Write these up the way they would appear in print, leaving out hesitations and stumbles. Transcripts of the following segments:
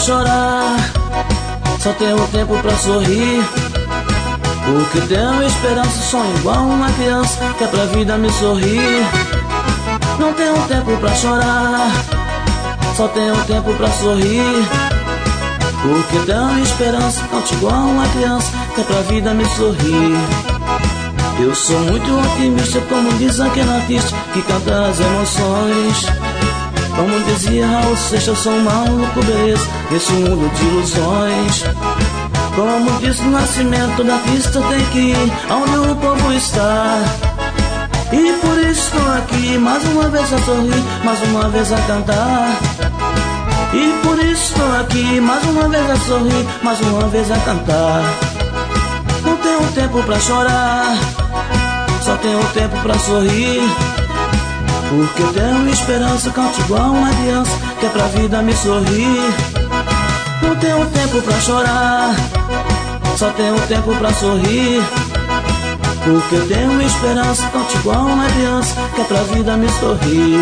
chorar, só tenho tempo pra sorrir. Porque tenho esperança, sonho igual uma criança, que é pra vida me sorrir. Não tenho tempo pra chorar, só tenho tempo pra sorrir. Porque tenho esperança, canto igual uma criança, que é pra vida me sorrir. Eu sou muito otimista, como diz aquele artista que canta as emoções. Como dizia Raul Seixas, eu sou um maluco, beleza, nesse mundo de ilusões. Como diz o nascimento da artista, tem que ir onde o povo está. E por isso estou aqui, mais uma vez a sorrir, mais uma vez a cantar. E por isso estou aqui, mais uma vez a sorrir, mais uma vez a cantar. Não tenho tempo pra chorar, só tenho tempo pra sorrir. Porque eu tenho esperança, canto igual uma criança, que é pra vida me sorrir. Não tenho tempo pra chorar, só tenho tempo pra sorrir. Porque eu tenho esperança, canto igual uma criança, que é pra vida me sorrir.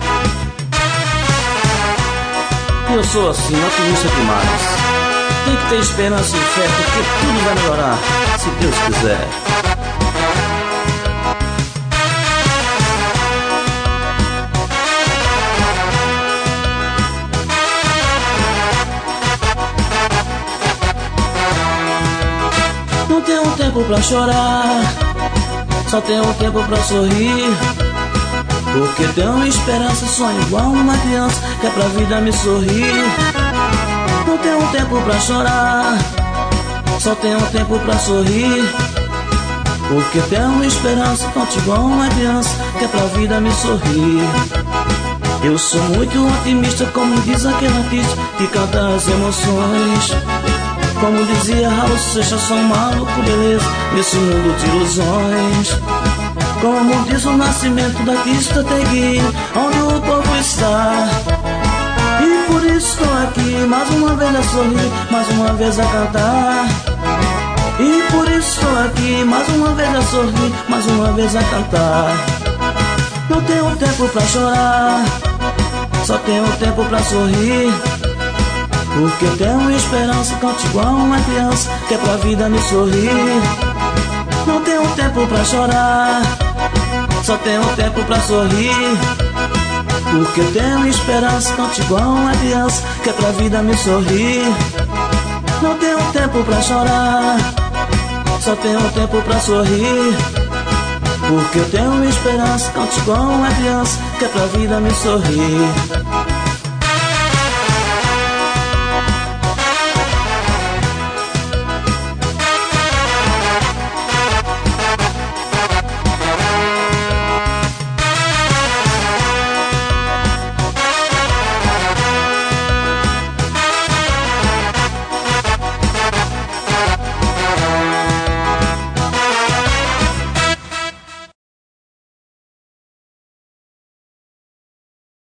Eu sou assim, otimista demais. Tem que ter esperança e fé, porque tudo vai melhorar, se Deus quiser. Não tenho tempo pra chorar, só tenho tempo pra sorrir. Porque tenho esperança, sonho igual uma criança, que é pra vida me sorrir. Não tenho tempo pra chorar, só tenho tempo pra sorrir. Porque tenho esperança, canto igual uma criança, que é pra vida me sorrir. Eu sou muito otimista, como diz aquele artista que canta as emoções. Como dizia Raul Seixas, sou um maluco, beleza, nesse mundo de ilusões. Como diz o nascimento da artista, tem que ir onde o povo está. E por isso estou aqui, mais uma vez a sorrir, mais uma vez a cantar. E por isso estou aqui, mais uma vez a sorrir, mais uma vez a cantar. Não tenho tempo pra chorar, só tenho tempo pra sorrir. Porque eu tenho esperança, canto igual uma criança, que é pra vida me sorrir. Não tenho tempo pra chorar, só tenho tempo pra sorrir. Porque eu tenho esperança, canto igual uma criança, que é pra vida me sorrir. Não tenho tempo pra chorar, só tenho tempo pra sorrir. Porque eu tenho esperança, canto igual uma criança, que é pra vida me sorrir.